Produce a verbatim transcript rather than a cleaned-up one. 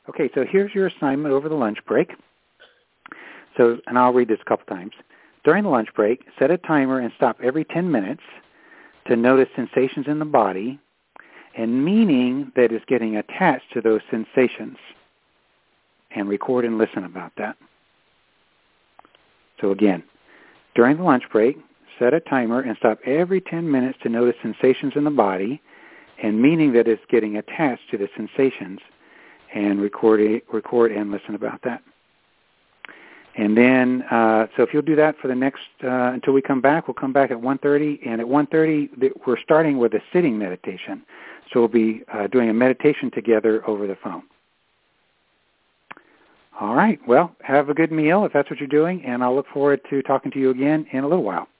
Okay, so here's your assignment over the lunch break. So, and I'll read this a couple times. During the lunch break, set a timer and stop every ten minutes to notice sensations in the body and meaning that is getting attached to those sensations, and record and listen about that. So again, during the lunch break, set a timer and stop every ten minutes to notice sensations in the body and meaning that is getting attached to the sensations, and record, record and listen about that. And then, uh, so if you'll do that for the next, uh, until we come back, we'll come back at one thirty, and at one thirty we're starting with a sitting meditation. So we'll be uh, doing a meditation together over the phone. All right, well, have a good meal if that's what you're doing, and I'll look forward to talking to you again in a little while.